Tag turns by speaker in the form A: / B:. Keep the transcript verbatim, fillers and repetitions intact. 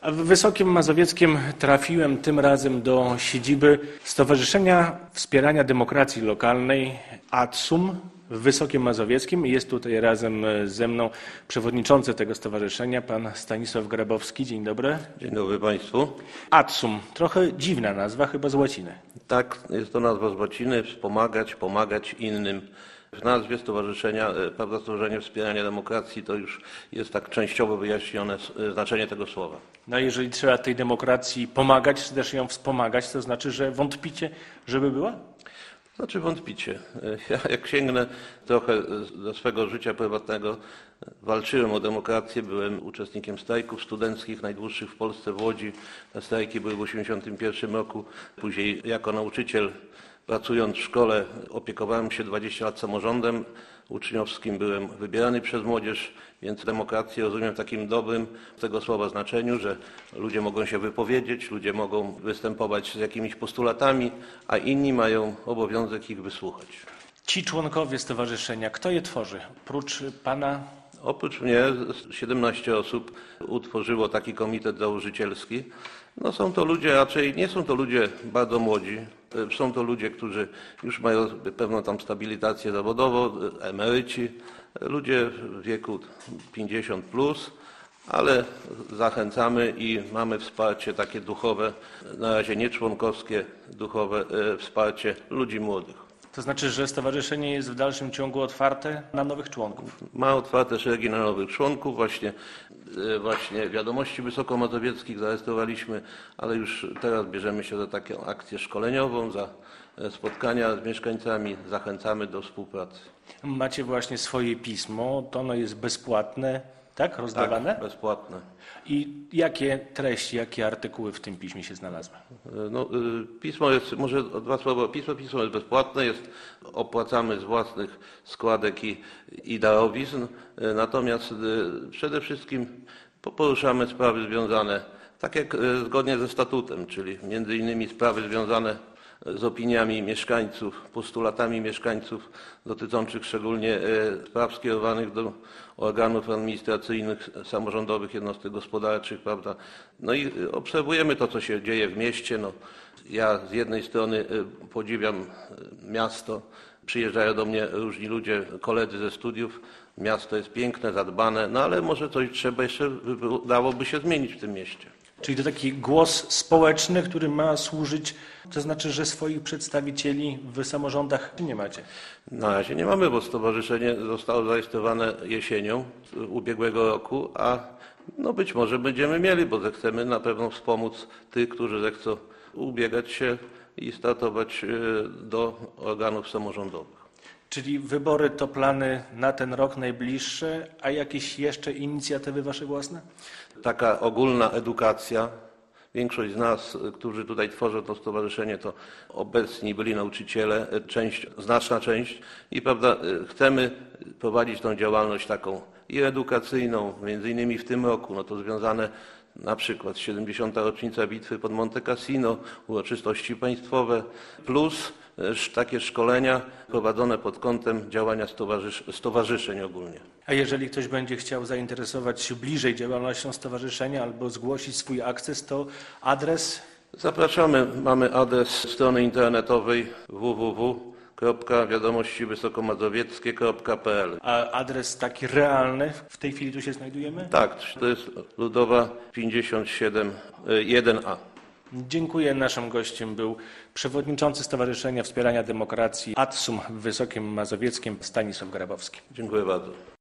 A: A w Wysokim Mazowieckiem trafiłem tym razem do siedziby Stowarzyszenia Wspierania Demokracji Lokalnej A T S U M w Wysokim Mazowieckim. Jest tutaj razem ze mną przewodniczący tego stowarzyszenia, pan Stanisław Grabowski. Dzień dobry.
B: Dzień dobry Państwu.
A: A T S U M, trochę dziwna nazwa, chyba z łaciny.
B: Tak, jest to nazwa z łaciny, wspomagać, pomagać innym. W nazwie stowarzyszenia, prawda, Stowarzyszenie Wspierania Demokracji to już jest tak częściowo wyjaśnione znaczenie tego słowa.
A: No jeżeli trzeba tej demokracji pomagać, czy też ją wspomagać, to znaczy, że wątpicie, żeby była?
B: Znaczy wątpicie. Ja jak sięgnę trochę do swego życia prywatnego, walczyłem o demokrację, byłem uczestnikiem strajków studenckich, najdłuższych w Polsce w Łodzi. Te strajki były w tysiąc dziewięćset osiemdziesiątym pierwszym roku. Później jako nauczyciel, pracując w szkole, opiekowałem się dwadzieścia lat samorządem uczniowskim, byłem wybierany przez młodzież, więc demokrację rozumiem w takim dobrym tego słowa znaczeniu, że ludzie mogą się wypowiedzieć, ludzie mogą występować z jakimiś postulatami, a inni mają obowiązek ich wysłuchać.
A: Ci członkowie stowarzyszenia, kto je tworzy? Oprócz pana?
B: Oprócz mnie siedemnaście osób utworzyło taki komitet założycielski. No są to ludzie, raczej nie są to ludzie bardzo młodzi, są to ludzie, którzy już mają pewną tam stabilizację zawodową, emeryci, ludzie w wieku pięćdziesiąt plus, ale zachęcamy i mamy wsparcie takie duchowe, na razie nie członkowskie, duchowe wsparcie ludzi młodych.
A: To znaczy, że stowarzyszenie jest w dalszym ciągu otwarte na nowych członków.
B: Ma otwarte szeregi na nowych członków. Właśnie, właśnie Wiadomości Wysokomazowieckich zarejestrowaliśmy, ale już teraz bierzemy się za taką akcję szkoleniową, za spotkania z mieszkańcami. Zachęcamy do współpracy.
A: Macie właśnie swoje pismo, to ono jest bezpłatne, tak? Rozdawane?
B: Tak, bezpłatne.
A: I jakie treści, jakie artykuły w tym piśmie się znalazły?
B: No, pismo jest, może dwa słowa, pismo, pismo jest bezpłatne, jest, opłacamy z własnych składek i, i darowizn, natomiast przede wszystkim poruszamy sprawy związane, tak jak zgodnie ze statutem, czyli między innymi sprawy związane z opiniami mieszkańców, postulatami mieszkańców dotyczących szczególnie spraw skierowanych do organów administracyjnych, samorządowych, jednostek gospodarczych, prawda? No i obserwujemy to, co się dzieje w mieście. No, ja z jednej strony podziwiam miasto, przyjeżdżają do mnie różni ludzie, koledzy ze studiów, miasto jest piękne, zadbane, no ale może coś trzeba jeszcze, dałoby się zmienić w tym mieście.
A: Czyli to taki głos społeczny, który ma służyć, to znaczy, że swoich przedstawicieli w samorządach nie macie?
B: Na razie nie mamy, bo stowarzyszenie zostało zarejestrowane jesienią ubiegłego roku, a no być może będziemy mieli, bo zechcemy na pewno wspomóc tych, którzy zechcą ubiegać się i startować do organów samorządowych.
A: Czyli wybory to plany na ten rok najbliższy, a jakieś jeszcze inicjatywy wasze własne?
B: Taka ogólna edukacja. Większość z nas, którzy tutaj tworzą to stowarzyszenie, to obecni byli nauczyciele, część, znaczna część i prawda, chcemy prowadzić tą działalność taką i edukacyjną, między innymi w tym roku, no to związane na przykład siedemdziesiąta rocznica bitwy pod Monte Cassino, uroczystości państwowe, plus takie szkolenia prowadzone pod kątem działania stowarzysz stowarzyszeń ogólnie.
A: A jeżeli ktoś będzie chciał zainteresować się bliżej działalnością stowarzyszenia albo zgłosić swój akces, to adres? Zapraszamy.
B: Mamy adres strony internetowej w w w kropka wiadomości wysokomazowieckie kropka p l.
A: A adres taki realny w tej chwili tu się znajdujemy?
B: Tak, to jest Ludowa pięćdziesiąt siedem jeden a.
A: Dziękuję. Naszym gościem był przewodniczący Stowarzyszenia Wspierania Demokracji A T S U M w Wysokim Mazowieckim Stanisław Grabowski.
B: Dziękuję bardzo.